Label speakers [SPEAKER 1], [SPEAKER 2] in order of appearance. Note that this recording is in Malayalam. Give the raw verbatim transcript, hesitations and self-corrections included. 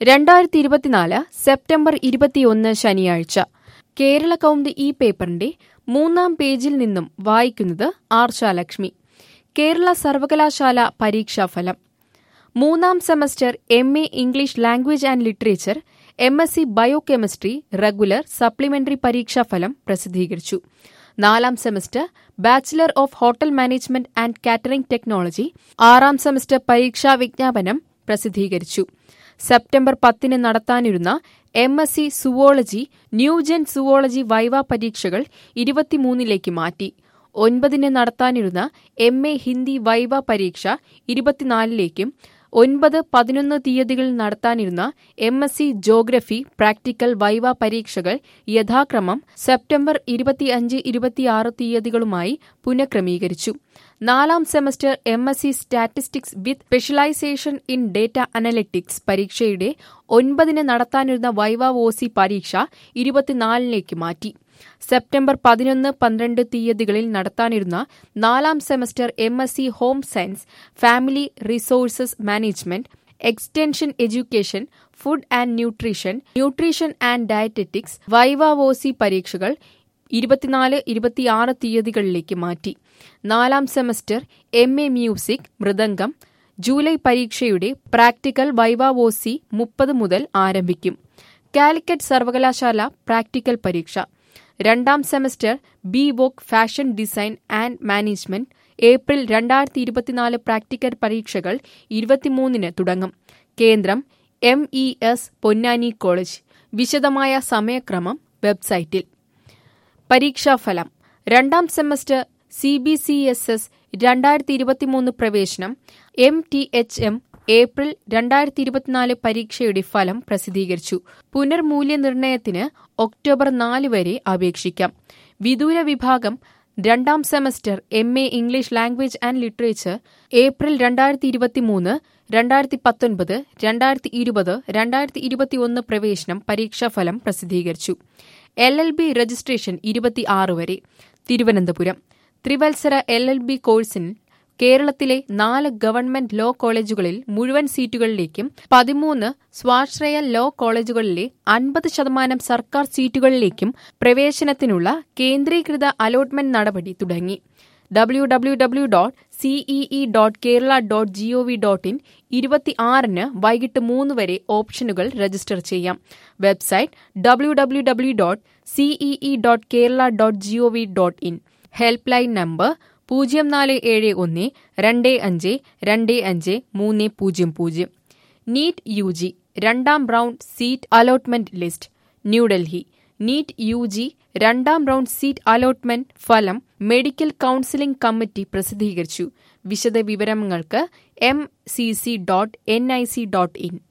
[SPEAKER 1] രണ്ടായിരത്തി ഇരുപത്തിനാല് സെപ്റ്റംബർ ഇരുപത്തിയൊന്ന് ശനിയാഴ്ച കേരള കൗമുദി ഈ പേപ്പറിന്റെ മൂന്നാം പേജിൽ നിന്നും വായിക്കുന്നത് ആർഷാലക്ഷ്മി. കേരള സർവകലാശാല പരീക്ഷാഫലം. മൂന്നാം semester M A English language and literature, M S C biochemistry regular supplementary പരീക്ഷാഫലം പ്രസിദ്ധീകരിച്ചു. നാലാം semester bachelor of hotel management and catering technology ആറാം സെമസ്റ്റർ പരീക്ഷാ വിജ്ഞാപനം പ്രസിദ്ധീകരിച്ചു. സെപ്റ്റംബർ പത്തിന് നടത്താനിരുന്ന M S C zoology, new gen zoology viva പരീക്ഷകൾ ഇരുപത്തിമൂന്നിലേക്ക് മാറ്റി. ഒൻപതിന് നടത്താനിരുന്ന എം എ ഹിന്ദി വൈവ പരീക്ഷ ഇരുപത്തിനാലിലേക്കും ഒൻപത് പതിനൊന്ന് തീയതികളിൽ നടത്താനിരുന്ന M S C geography practical viva പരീക്ഷകൾ യഥാക്രമം സെപ്റ്റംബർ ഇരുപത്തിയഞ്ച് ഇരുപത്തിയാറ് തീയതികളുമായി പുനഃക്രമീകരിച്ചു. നാലാം semester M S C statistics with specialisation in data analytics പരീക്ഷയുടെ ഒൻപതിന് നടത്താനിരുന്ന വൈവ ഒ സി പരീക്ഷ ഇരുപത്തിനാലിലേക്ക് മാറ്റി. സെപ്റ്റംബർ പതിനൊന്ന് പന്ത്രണ്ട് തീയതികളിൽ നടത്താനിരുന്ന നാലാം semester M S C home science, family resources management, extension education, food and nutrition, nutrition and dietetics viva O C പരീക്ഷകൾ ഇരുപത്തിനാല് ഇരുപത്തിയാറ് തീയതികളിലേക്ക് മാറ്റി. നാലാം semester M A music mridangam July പരീക്ഷയുടെ പ്രാക്ടിക്കൽ വൈവ ഒ സി മുപ്പത് മുതൽ ആരംഭിക്കും. കാലിക്കറ്റ് സർവകലാശാല പ്രാക്ടിക്കൽ പരീക്ഷ. രണ്ടാം semester B voc fashion design and management April രണ്ടായിരത്തി ഇരുപത്തിനാല് പ്രാക്ടിക്കൽ പരീക്ഷകൾ ഇരുപത്തിമൂന്നിന് തുടങ്ങും. കേന്ദ്രം M E S Ponnani college. വിശദമായ സമയക്രമം വെബ്സൈറ്റിൽ. പരീക്ഷാഫലം. രണ്ടാം semester C B C S S രണ്ടായിരത്തി ഇരുപത്തിമൂന്ന് പ്രവേശനം M T H M April രണ്ടായിരത്തി ഇരുപത്തിനാല് പരീക്ഷയുടെ ഫലം പ്രസിദ്ധീകരിച്ചു. പുനർമൂല്യനിർണയത്തിന് ഒക്ടോബർ നാല് വരെ അപേക്ഷിക്കാം. വിദൂര വിഭാഗം രണ്ടാം semester M A English language and literature April രണ്ടായിരത്തി ഇരുപത്തിമൂന്ന് രണ്ടായിരത്തി പത്തൊൻപത് രണ്ടായിരത്തി ഇരുപത് രണ്ടായിരത്തി ഇരുപത്തിയൊന്ന് പ്രവേശനം പരീക്ഷാഫലം പ്രസിദ്ധീകരിച്ചു. എൽ എൽ ബി രജിസ്ട്രേഷൻ ഇരുപത്തിയാറ് വരെ. തിരുവനന്തപുരം. ത്രിവത്സര എൽ എൽ ബി കോഴ്സിന് കേരളത്തിലെ നാല് ഗവൺമെന്റ് ലോ കോളേജുകളിൽ മുഴുവൻ സീറ്റുകളിലേക്കും പതിമൂന്ന് സ്വാശ്രയ ലോ കോളേജുകളിലെ അൻപത് ശതമാനം സർക്കാർ സീറ്റുകളിലേക്കും പ്രവേശനത്തിനുള്ള കേന്ദ്രീകൃത അലോട്ട്മെന്റ് നടപടി തുടങ്ങി. W W W dot CEE dot Kerala dot GOV dot in ഇരുപത്തിയാറിന് വൈകിട്ട് മൂന്ന് വരെ ഓപ്ഷനുകൾ രജിസ്റ്റർ ചെയ്യാം. Website W W W dot CEE dot Kerala dot GOV dot in. Help line number പൂജ്യം നാല് ഏഴ് ഒന്ന് രണ്ട് അഞ്ച് രണ്ട് അഞ്ച് മൂന്ന് പൂജ്യം പൂജ്യം. നീറ്റ് യു ജി രണ്ടാം round seat allotment list. New Delhi. NEET U G രണ്ടാം റൗണ്ട് സീറ്റ് അലോട്ട്മെന്റ് ഫലം മെഡിക്കൽ കൌൺസിലിംഗ് കമ്മിറ്റി പ്രസിദ്ധീകരിച്ചു. വിശദവിവരങ്ങൾക്ക് M C C dot N I C dot in.